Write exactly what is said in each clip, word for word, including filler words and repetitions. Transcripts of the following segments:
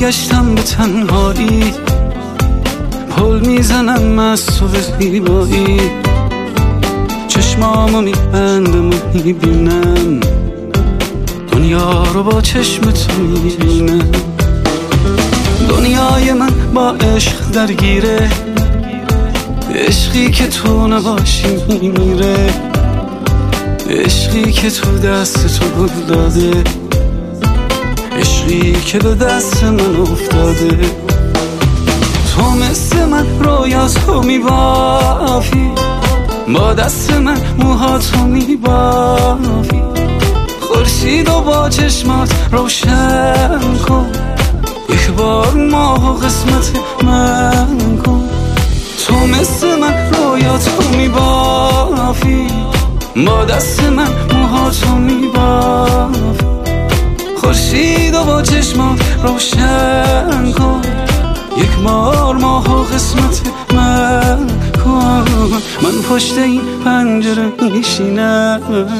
برگشتم به تنهایی، پل میزنم از تو به زیبایی، چشمامو میبندم و میبینم دنیا رو با چشم تو میبینم. دنیای من با عشق درگیره، عشقی که تو نباشی میمیره، عشقی که تو دست تو گل داده، عشقی که به دست من افتاده. تو مثل من رویاتو میبافی، با دست من موهاتو میبافی، خورشید و با چشمات روشن کن، یک بار ماه و قسمت من کن. تو مثل من رویاتو میبافی، با دست من موهاتو میبافی، خورشید و با چشمات روشن کن، یک بار ماه و قسمت من کن. من پشت این پنجره میشینم،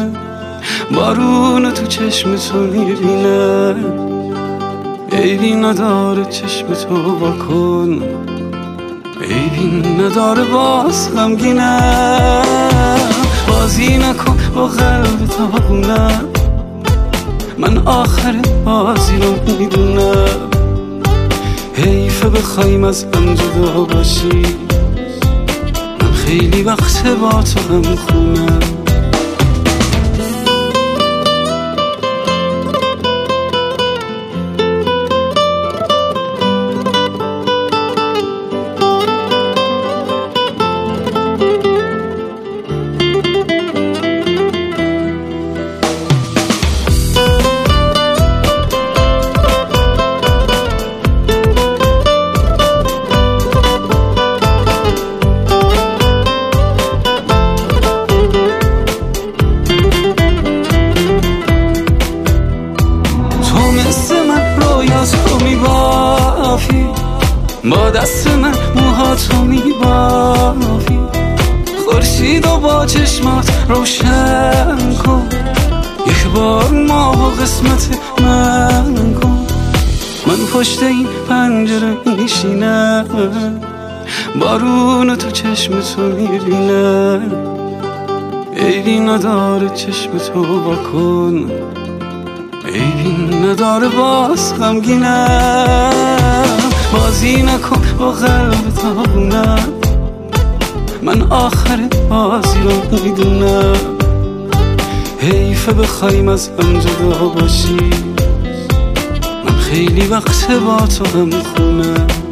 بارون تو چشم تو میبینم، عیبی نداره چشم تو واکن، عیبی نداره باز غمگینم. بازی نکن با قلب تاونم، من آخر بازی رو میدونم، حیفه بخوایم از هم جدا باشی، من خیلی وقت با تو هم خونم. با دست من موهاتو میبافی، خورشید و با چشمات روشن کن، یک بار ماه و قسمت من کن. من پشت این پنجره میشینم، بارون تو چشم تو میبینم، عیبی نداره چشم تو واکن، عیبی نداره باز غمگینم. بازی نکن با قلب تاونم، من آخر بازی رو میدونم، حیفه بخوایم از هم جدا باشی، من خیلی وقت با تو هم خونم.